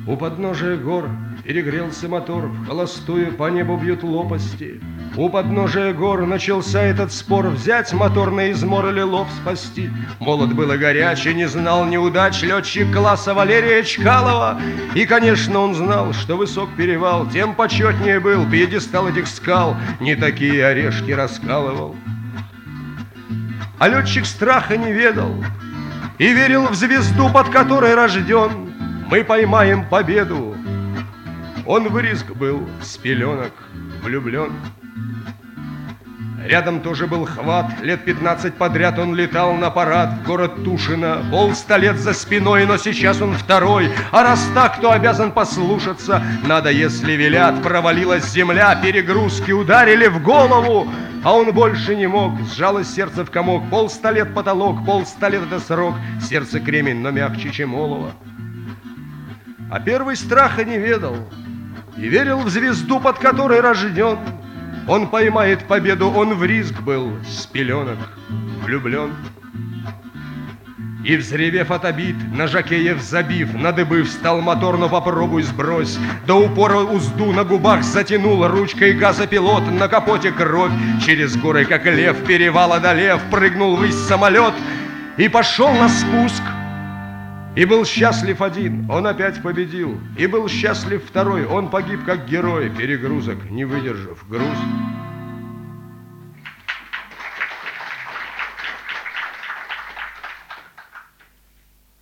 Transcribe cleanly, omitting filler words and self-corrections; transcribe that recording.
У подножия гор перегрелся мотор, в холостую по небу бьют лопасти. У подножия гор начался этот спор, взять мотор на измор или лоб спасти. Молод был и горячий, не знал неудач летчик класса Валерия Чкалова. И, конечно, он знал, что высок перевал, тем почетнее был пьедестал этих скал, не такие орешки раскалывал. А летчик страха не ведал и верил в звезду, под которой рожден. Мы поймаем победу. Он в риск был с пеленок влюблен. Рядом тоже был Хват, лет 15 подряд он летал на парад в город Тушино. 100 лет за спиной, но сейчас он второй. А раз так, то обязан послушаться. Надо, если велят. Провалилась земля, перегрузки ударили в голову. А он больше не мог, сжалось сердце в комок. 100 лет потолок, 100 лет это срок. Сердце кремень, но мягче, чем олово. А первый страха не ведал и верил в звезду, под которой рожден. Он поймает победу, он в риск был с пеленок влюблен. И, взревев от обид, на жокеев забив, на дыбы встал мотор, но попробуй сбрось. До упора узду на губах затянул, ручкой газа пилот, на капоте кровь. Через горы, как лев, перевал одолев, прыгнул ввысь самолет и пошел на спуск. И был счастлив один, он опять победил. И был счастлив второй, он погиб как герой, перегрузок не выдержав груз.